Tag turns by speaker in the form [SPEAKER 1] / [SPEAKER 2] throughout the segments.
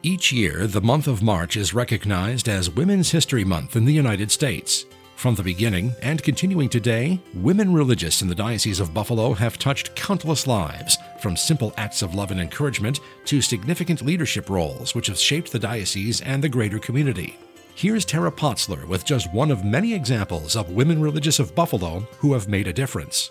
[SPEAKER 1] Each year, the month of March is recognized as Women's History Month in the United States. From the beginning and continuing today, women religious in the Diocese of Buffalo have touched countless lives, from simple acts of love and encouragement to significant leadership roles which have shaped the diocese and the greater community. Here's Tara Potzler with just one of many examples of women religious of Buffalo who have made a difference.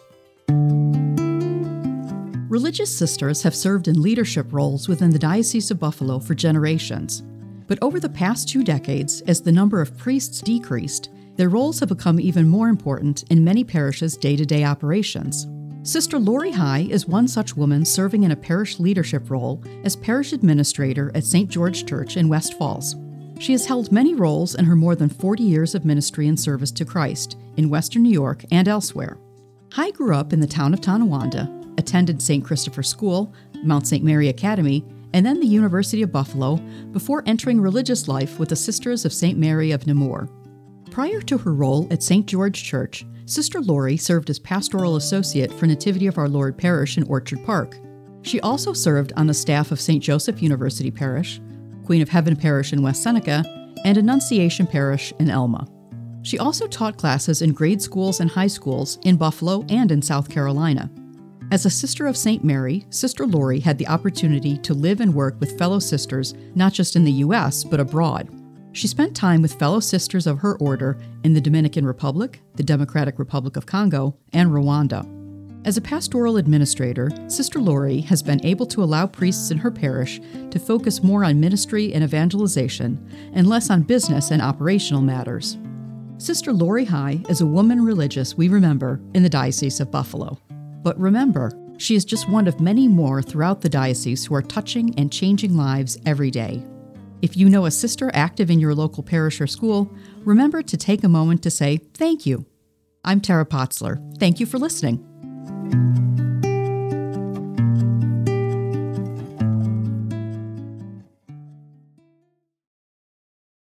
[SPEAKER 2] Religious sisters have served in leadership roles within the Diocese of Buffalo for generations. But over the past 2 decades, as the number of priests decreased, their roles have become even more important in many parishes' day-to-day operations. Sister Lori High is one such woman serving in a parish leadership role as parish administrator at St. George Church in West Falls. She has held many roles in her more than 40 years of ministry and service to Christ in Western New York and elsewhere. High grew up in the town of Tonawanda, attended St. Christopher School, Mount St. Mary Academy, and then the University of Buffalo before entering religious life with the Sisters of St. Mary of Namur. Prior to her role at St. George Church, Sister Lori served as pastoral associate for Nativity of Our Lord Parish in Orchard Park. She also served on the staff of St. Joseph University Parish, Queen of Heaven Parish in West Seneca, and Annunciation Parish in Elma. She also taught classes in grade schools and high schools in Buffalo and in South Carolina. As a Sister of St. Mary, Sister Lori had the opportunity to live and work with fellow sisters not just in the U.S., but abroad. She spent time with fellow sisters of her order in the Dominican Republic, the Democratic Republic of Congo, and Rwanda. As a pastoral administrator, Sister Lori has been able to allow priests in her parish to focus more on ministry and evangelization and less on business and operational matters. Sister Lori High is a woman religious we remember in the Diocese of Buffalo. But remember, she is just one of many more throughout the diocese who are touching and changing lives every day. If you know a sister active in your local parish or school, remember to take a moment to say thank you. I'm Tara Potzler. Thank you for listening.